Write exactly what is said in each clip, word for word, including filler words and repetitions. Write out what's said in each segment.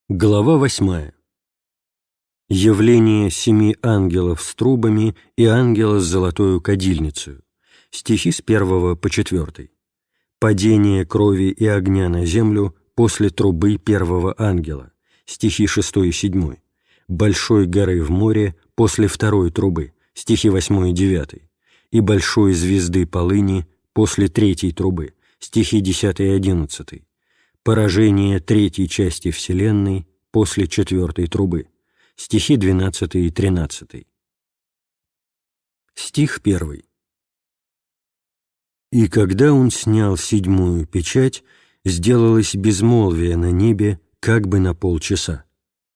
Глава восьмая. Явление семи ангелов с трубами и ангела с золотою кадильницею. Стихи с первого по четвертый. Падение крови и огня на землю после трубы первого ангела. Стихи шестой и седьмой. Большой горы в море после второй трубы. Стихи восьмой и девятый. И большой звезды полыни после третьей трубы. Стихи десятый и одиннадцатый. Поражение третьей части Вселенной после четвертой трубы. Стихи двенадцатый и тринадцатый. Стих первый. «И когда он снял седьмую печать, сделалось безмолвие на небе как бы на полчаса».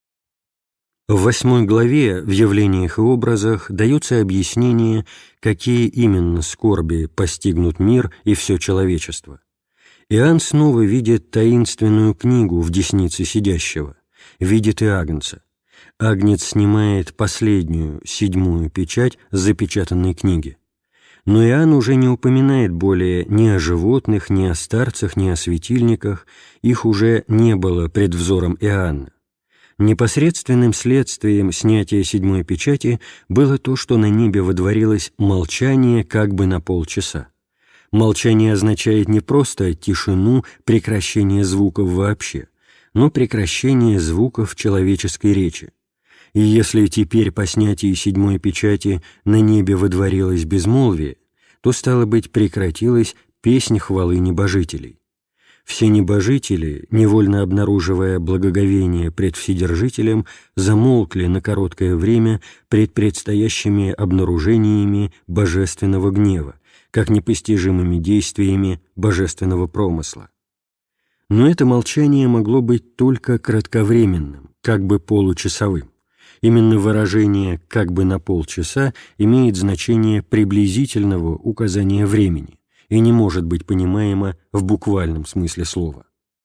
В восьмой главе в явлениях и образах дается объяснение, какие именно скорби постигнут мир и все человечество. Иоанн снова видит таинственную книгу в деснице сидящего, видит и Агнца. Агнец снимает последнюю, седьмую печать с запечатанной книги. Но Иоанн уже не упоминает более ни о животных, ни о старцах, ни о светильниках, их уже не было пред взором Иоанна. Непосредственным следствием снятия седьмой печати было то, что на небе водворилось молчание как бы на полчаса. Молчание означает не просто тишину, прекращение звуков вообще, но прекращение звуков человеческой речи. И если теперь по снятии седьмой печати на небе водворилось безмолвие, то, стало быть, прекратилась песнь хвалы небожителей. Все небожители, невольно обнаруживая благоговение пред Вседержителем, замолкли на короткое время пред предстоящими обнаружениями божественного гнева, как непостижимыми действиями божественного промысла. Но это молчание могло быть только кратковременным, как бы получасовым. Именно выражение «как бы на полчаса» имеет значение приблизительного указания времени и не может быть понимаемо в буквальном смысле слова.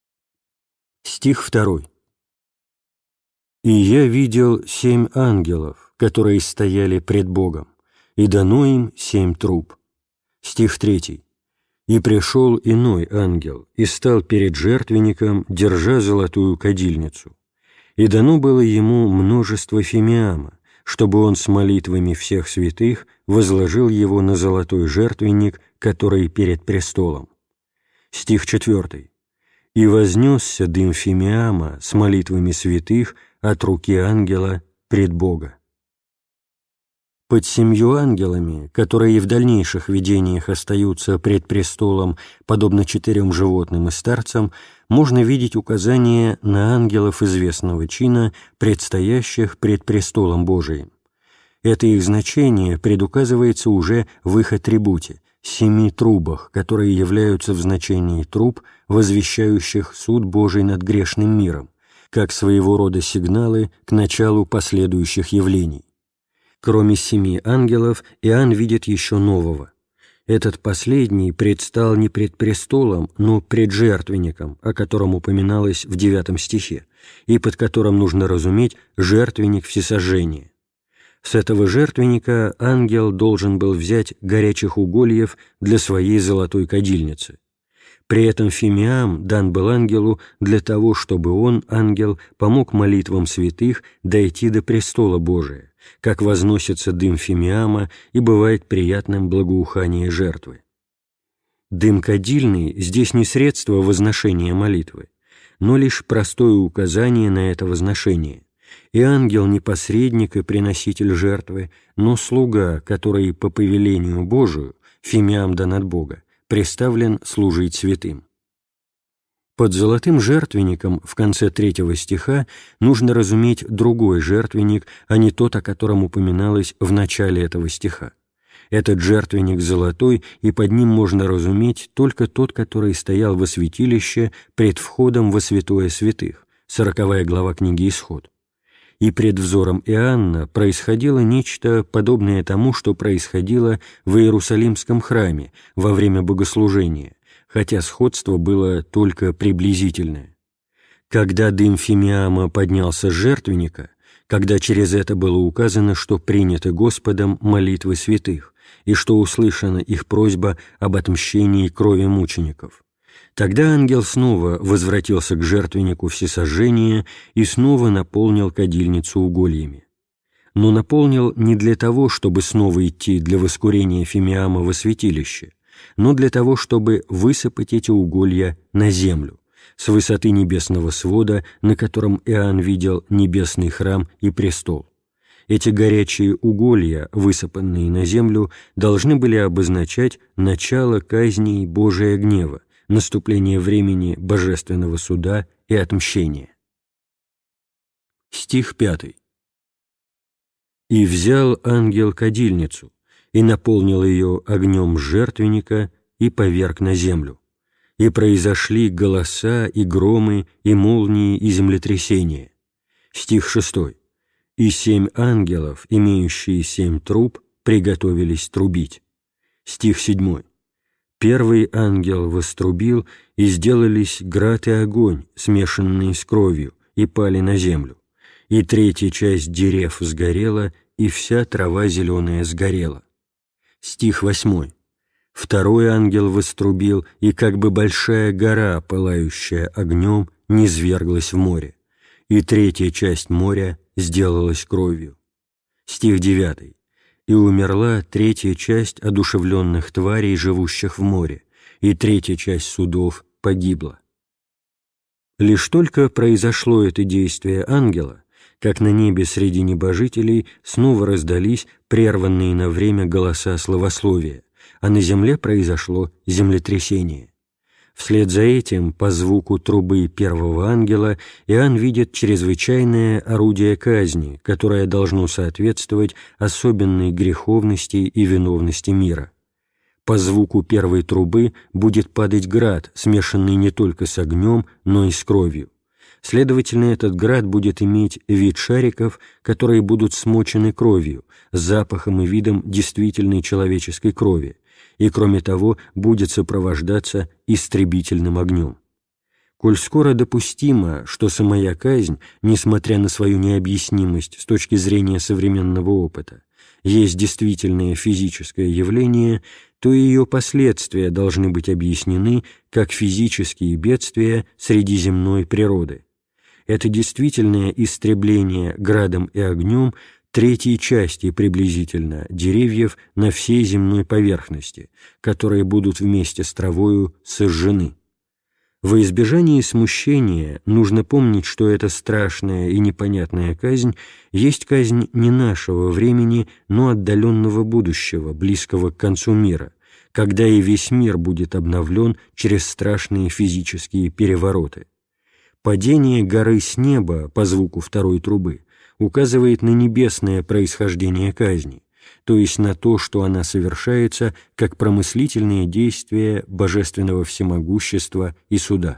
Стих второй. «И я видел семь ангелов, которые стояли пред Богом, и дано им семь труб». Стих третий. «И пришел иной ангел, и стал перед жертвенником, держа золотую кадильницу. И дано было ему множество фимиама, чтобы он с молитвами всех святых возложил его на золотой жертвенник, который перед престолом». Стих четвертый. «И вознесся дым фимиама с молитвами святых от руки ангела пред Бога». Под семью ангелами, которые и в дальнейших видениях остаются пред престолом, подобно четырем животным и старцам, можно видеть указание на ангелов известного чина, предстоящих пред престолом Божиим. Это их значение предуказывается уже в их атрибуте – семи трубах, которые являются в значении труб, возвещающих суд Божий над грешным миром, как своего рода сигналы к началу последующих явлений. Кроме семи ангелов, Иоанн видит еще нового. Этот последний предстал не пред престолом, но пред жертвенником, о котором упоминалось в девятом стихе, и под которым нужно разуметь жертвенник всесожжения. С этого жертвенника ангел должен был взять горячих угольев для своей золотой кадильницы. При этом фимиам дан был ангелу для того, чтобы он, ангел, помог молитвам святых дойти до престола Божия, как возносится дым фимиама и бывает приятным благоухание жертвы. Дым кадильный здесь не средство возношения молитвы, но лишь простое указание на это возношение, и ангел не посредник и приноситель жертвы, но слуга, который по повелению Божию, фимиам дан от Бога, приставлен служить святым. Под золотым жертвенником в конце третьего стиха нужно разуметь другой жертвенник, а не тот, о котором упоминалось в начале этого стиха. Этот жертвенник золотой, и под ним можно разуметь только тот, который стоял во святилище пред входом во святое святых, сороковая глава книги Исход. И пред взором Иоанна происходило нечто подобное тому, что происходило в Иерусалимском храме во время богослужения, хотя сходство было только приблизительное. Когда дым фимиама поднялся с жертвенника, когда через это было указано, что приняты Господом молитвы святых, и что услышана их просьба об отмщении крови мучеников, Тогда ангел снова возвратился к жертвеннику всесожжения и снова наполнил кадильницу угольями. Но наполнил не для того, чтобы снова идти для воскурения фимиама во святилище, но для того, чтобы высыпать эти уголья на землю, с высоты небесного свода, на котором Иоанн видел небесный храм и престол. Эти горячие уголья, высыпанные на землю, должны были обозначать начало казней Божия гнева, наступление времени божественного суда и отмщения. Стих пятый. «И взял ангел кадильницу, и наполнил ее огнем жертвенника, и поверг на землю. И произошли голоса, и громы, и молнии, и землетрясения». Стих шестой. «И семь ангелов, имеющие семь труб, приготовились трубить». Стих седьмой. «Первый ангел вострубил, и сделались град и огонь, смешанные с кровью, и пали на землю. И третья часть дерев сгорела, и вся трава зеленая сгорела». Стих восьмой. «Второй ангел вострубил, и как бы большая гора, пылающая огнем, низверглась в море, и третья часть моря сделалась кровью». Стих девятый. «И умерла третья часть одушевленных тварей, живущих в море, и третья часть судов погибла». Лишь только произошло это действие ангела, как на небе среди небожителей снова раздались прерванные на время голоса славословия, а на земле произошло землетрясение. Вслед за этим, по звуку трубы первого ангела, Иоанн видит чрезвычайное орудие казни, которое должно соответствовать особенной греховности и виновности мира. По звуку первой трубы будет падать град, смешанный не только с огнем, но и с кровью. Следовательно, этот град будет иметь вид шариков, которые будут смочены кровью, с запахом и видом действительной человеческой крови, и, кроме того, будет сопровождаться истребительным огнем. Коль скоро допустимо, что самая казнь, несмотря на свою необъяснимость с точки зрения современного опыта, есть действительное физическое явление, то и ее последствия должны быть объяснены как физические бедствия среди земной природы. Это действительное истребление градом и огнем третьей части приблизительно деревьев на всей земной поверхности, которые будут вместе с травою сожжены. Во избежание смущения нужно помнить, что эта страшная и непонятная казнь есть казнь не нашего времени, но отдаленного будущего, близкого к концу мира, когда и весь мир будет обновлен через страшные физические перевороты. Падение горы с неба по звуку второй трубы указывает на небесное происхождение казни, то есть на то, что она совершается как промыслительные действия божественного всемогущества и суда.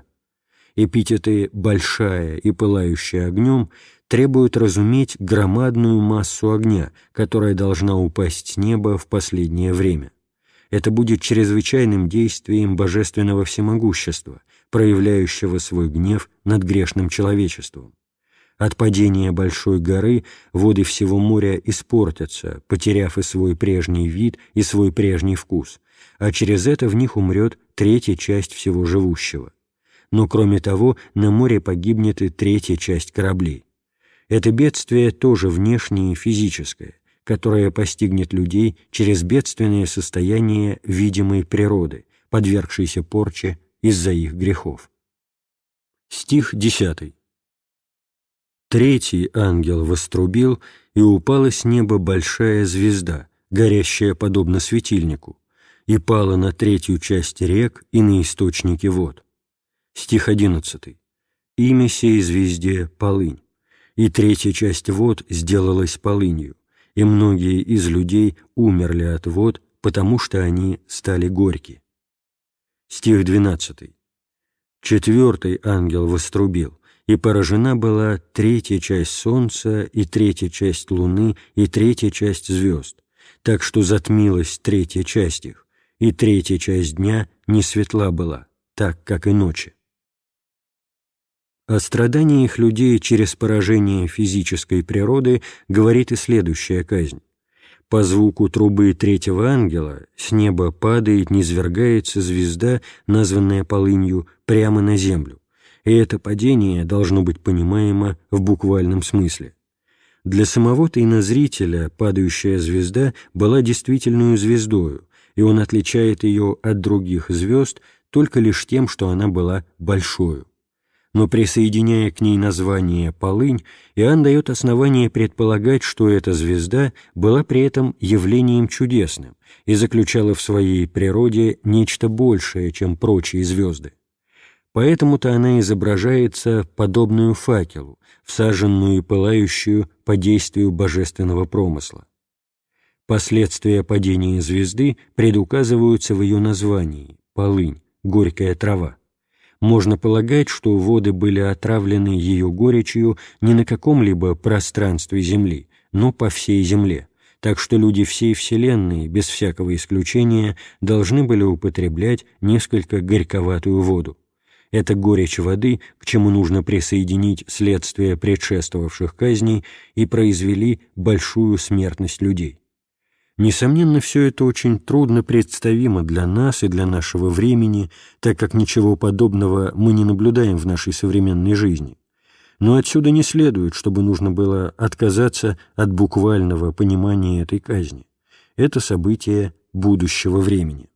Эпитеты «большая» и «пылающая огнем» требуют разуметь громадную массу огня, которая должна упасть с неба в последнее время. Это будет чрезвычайным действием божественного всемогущества, проявляющего свой гнев над грешным человечеством. От падения большой горы воды всего моря испортятся, потеряв и свой прежний вид, и свой прежний вкус, а через это в них умрет третья часть всего живущего. Но кроме того, на море погибнет и третья часть кораблей. Это бедствие тоже внешнее и физическое, которое постигнет людей через бедственное состояние видимой природы, подвергшейся порче из-за их грехов. Стих десятый. «Третий ангел вострубил, и упала с неба большая звезда, горящая подобно светильнику, и пала на третью часть рек и на источники вод». Стих одиннадцатый. «Имя сей звезде — полынь, и третья часть вод сделалась полынью, и многие из людей умерли от вод, потому что они стали горьки». Стих двенадцатый. «Четвертый ангел вострубил, и поражена была третья часть солнца, и третья часть луны, и третья часть звезд, так что затмилась третья часть их, и третья часть дня не светла была, так, как и ночи». О страданиях людей через поражение физической природы говорит и следующая казнь. По звуку трубы третьего ангела с неба падает, низвергается звезда, названная полынью, прямо на землю, и это падение должно быть понимаемо в буквальном смысле. Для самого тайнозрителя падающая звезда была действительную звездою, и он отличает ее от других звезд только лишь тем, что она была большою. Но присоединяя к ней название «полынь», Иоанн дает основание предполагать, что эта звезда была при этом явлением чудесным и заключала в своей природе нечто большее, чем прочие звезды. Поэтому-то она изображается подобную факелу, всаженную и пылающую по действию божественного промысла. Последствия падения звезды предуказываются в ее названии «полынь», «горькая трава». Можно полагать, что воды были отравлены ее горечью не на каком-либо пространстве Земли, но по всей Земле, так что люди всей Вселенной, без всякого исключения, должны были употреблять несколько горьковатую воду. Это горечь воды, к чему нужно присоединить следствие предшествовавших казней, и произвели большую смертность людей. Несомненно, все это очень трудно представимо для нас и для нашего времени, так как ничего подобного мы не наблюдаем в нашей современной жизни. Но отсюда не следует, чтобы нужно было отказаться от буквального понимания этой казни. Это событие будущего времени.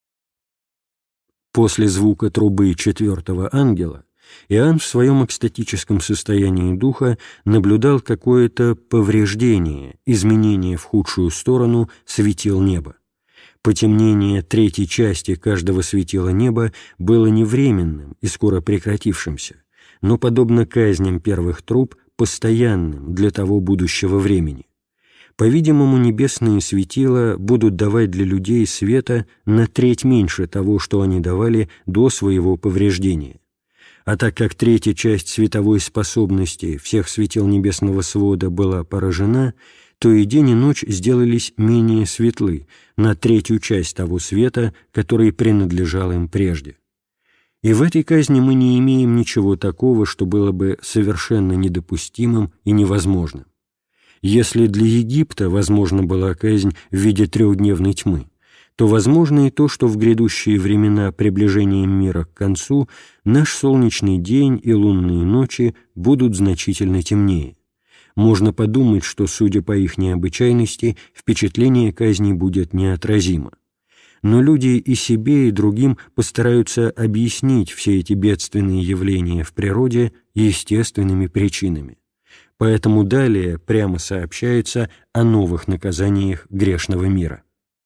После звука трубы четвертого ангела Иоанн в своем экстатическом состоянии духа наблюдал какое-то повреждение, изменение в худшую сторону светил неба. Потемнение третьей части каждого светила неба было не временным и скоро прекратившимся, но, подобно казням первых труб, постоянным для того будущего времени. По-видимому, небесные светила будут давать для людей света на треть меньше того, что они давали до своего повреждения. А так как третья часть световой способности всех светил небесного свода была поражена, то и день и ночь сделались менее светлы на третью часть того света, который принадлежал им прежде. И в этой казни мы не имеем ничего такого, что было бы совершенно недопустимым и невозможным. Если для Египта возможна была казнь в виде трехдневной тьмы, то возможно и то, что в грядущие времена приближения мира к концу наш солнечный день и лунные ночи будут значительно темнее. Можно подумать, что, судя по их необычайности, впечатление казни будет неотразимо. Но люди и себе, и другим постараются объяснить все эти бедственные явления в природе естественными причинами. Поэтому далее прямо сообщается о новых наказаниях грешного мира.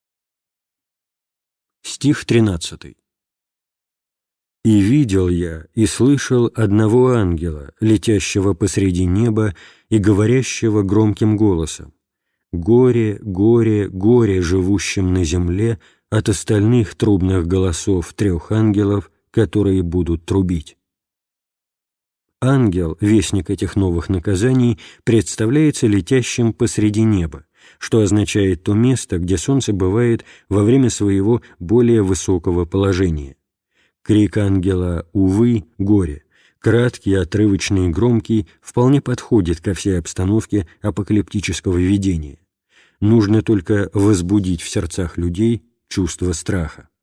Стих тринадцатый. «И видел я, и слышал одного ангела, летящего посреди неба и говорящего громким голосом: горе, горе, горе живущим на земле от остальных трубных голосов трех ангелов, которые будут трубить». Ангел, вестник этих новых наказаний, представляется летящим посреди неба, что означает то место, где солнце бывает во время своего более высокого положения. Крик ангела «Увы, горе», краткий, отрывочный и громкий, вполне подходит ко всей обстановке апокалиптического видения. Нужно только возбудить в сердцах людей чувство страха.